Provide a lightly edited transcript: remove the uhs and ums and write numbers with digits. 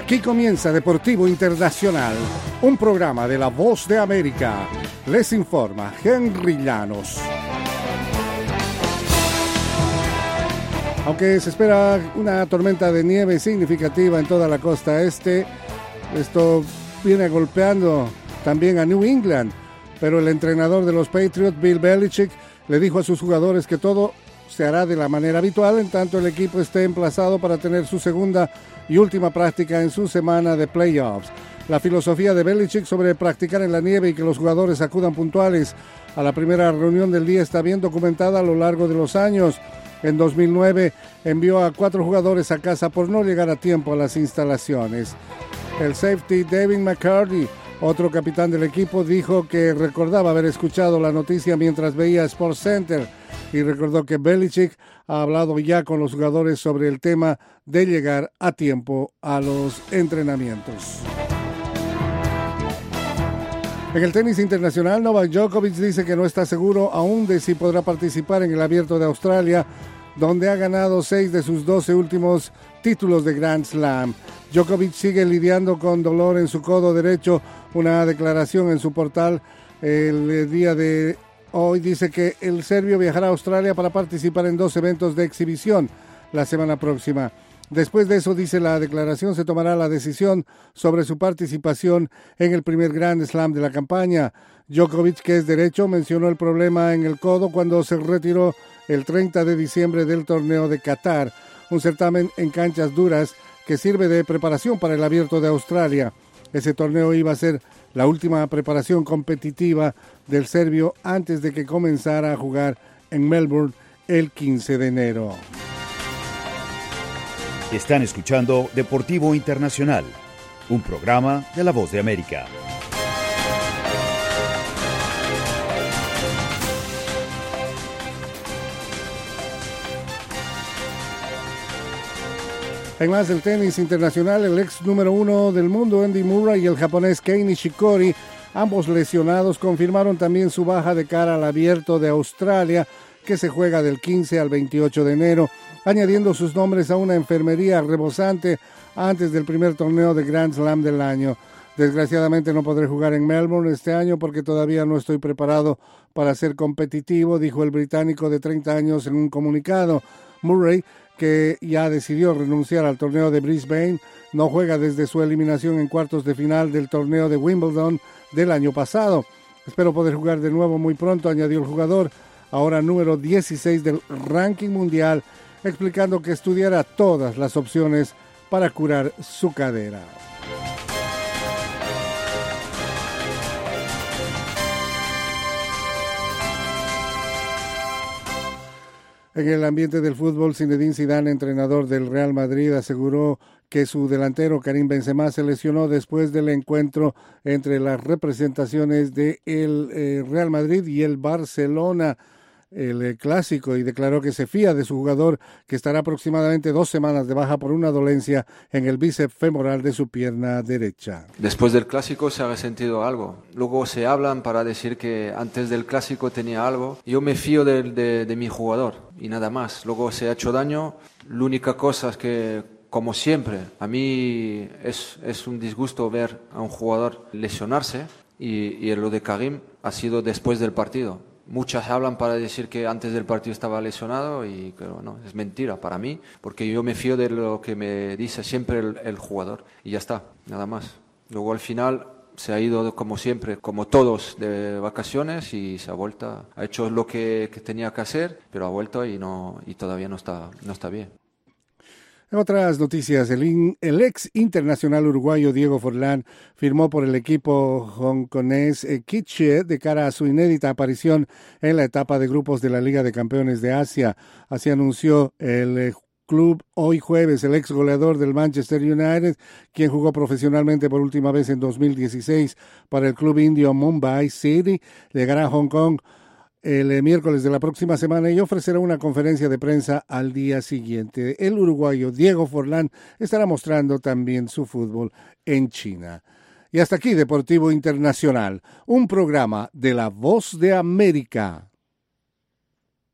Aquí comienza Deportivo Internacional, un programa de La Voz de América. Les informa Henry Llanos. Aunque se espera una tormenta de nieve significativa en toda la costa este, esto viene golpeando también a New England, pero el entrenador de los Patriots, Bill Belichick, le dijo a sus jugadores que todo se hará de la manera habitual, en tanto el equipo esté emplazado para tener su segunda y última práctica en su semana de playoffs. La filosofía de Belichick sobre practicar en la nieve y que los jugadores acudan puntuales a la primera reunión del día está bien documentada a lo largo de los años. En 2009 envió a 4 jugadores a casa por no llegar a tiempo a las instalaciones. El safety David McCarty, otro capitán del equipo, dijo que recordaba haber escuchado la noticia mientras veía SportsCenter y recordó que Belichick ha hablado ya con los jugadores sobre el tema de llegar a tiempo a los entrenamientos. En el tenis internacional, Novak Djokovic dice que no está seguro aún de si podrá participar en el Abierto de Australia, donde ha ganado 6 de sus 12 últimos títulos de Grand Slam. Djokovic sigue lidiando con dolor en su codo derecho. Una declaración en su portal el día de hoy dice que el serbio viajará a Australia para participar en 2 eventos de exhibición la semana próxima. Después de eso, dice la declaración, se tomará la decisión sobre su participación en el primer Grand Slam de la campaña. Djokovic, que es derecho, mencionó el problema en el codo cuando se retiró el 30 de diciembre del torneo de Qatar, un certamen en canchas duras que sirve de preparación para el Abierto de Australia. Ese torneo iba a ser la última preparación competitiva del serbio antes de que comenzara a jugar en Melbourne el 15 de enero. Están escuchando Deportivo Internacional, un programa de La Voz de América. En más del tenis internacional, el ex número 1 del mundo, Andy Murray, y el japonés Kei Nishikori, ambos lesionados, confirmaron también su baja de cara al Abierto de Australia, que se juega del 15 al 28 de enero, añadiendo sus nombres a una enfermería rebosante antes del primer torneo de Grand Slam del año. Desgraciadamente no podré jugar en Melbourne este año porque todavía no estoy preparado para ser competitivo, dijo el británico de 30 años en un comunicado. Murray, que ya decidió renunciar al torneo de Brisbane, no juega desde su eliminación en cuartos de final del torneo de Wimbledon del año pasado. Espero poder jugar de nuevo muy pronto, añadió el jugador, ahora número 16 del ranking mundial, explicando que estudiará todas las opciones para curar su cadera. En el ambiente del fútbol, Zinedine Zidane, entrenador del Real Madrid, aseguró que su delantero Karim Benzema se lesionó después del encuentro entre las representaciones del Real Madrid y el Barcelona, el clásico, y declaró que se fía de su jugador, que estará aproximadamente 2 semanas de baja por una dolencia en el bíceps femoral de su pierna derecha. Después del clásico se ha resentido algo. Luego se hablan para decir que antes del clásico tenía algo. Yo me fío de mi jugador y nada más. Luego se ha hecho daño. La única cosa es que, como siempre, a mí es un disgusto ver a un jugador lesionarse y lo de Karim ha sido después del partido. Muchas hablan para decir que antes del partido estaba lesionado y pero no, es mentira para mí, porque yo me fío de lo que me dice siempre el jugador y ya está, nada más. Luego al final se ha ido como siempre, como todos, de vacaciones y se ha vuelto, ha hecho lo que tenía que hacer, pero ha vuelto y todavía no está bien. En otras noticias, el ex internacional uruguayo Diego Forlán firmó por el equipo hongkonés Kitche de cara a su inédita aparición en la etapa de grupos de la Liga de Campeones de Asia. Así anunció el club hoy jueves. El ex goleador del Manchester United, quien jugó profesionalmente por última vez en 2016 para el club indio Mumbai City, llegará a Hong Kong el miércoles de la próxima semana y ofrecerá una conferencia de prensa al día siguiente. El uruguayo Diego Forlán estará mostrando también su fútbol en China. Y hasta aquí Deportivo Internacional, un programa de La Voz de América.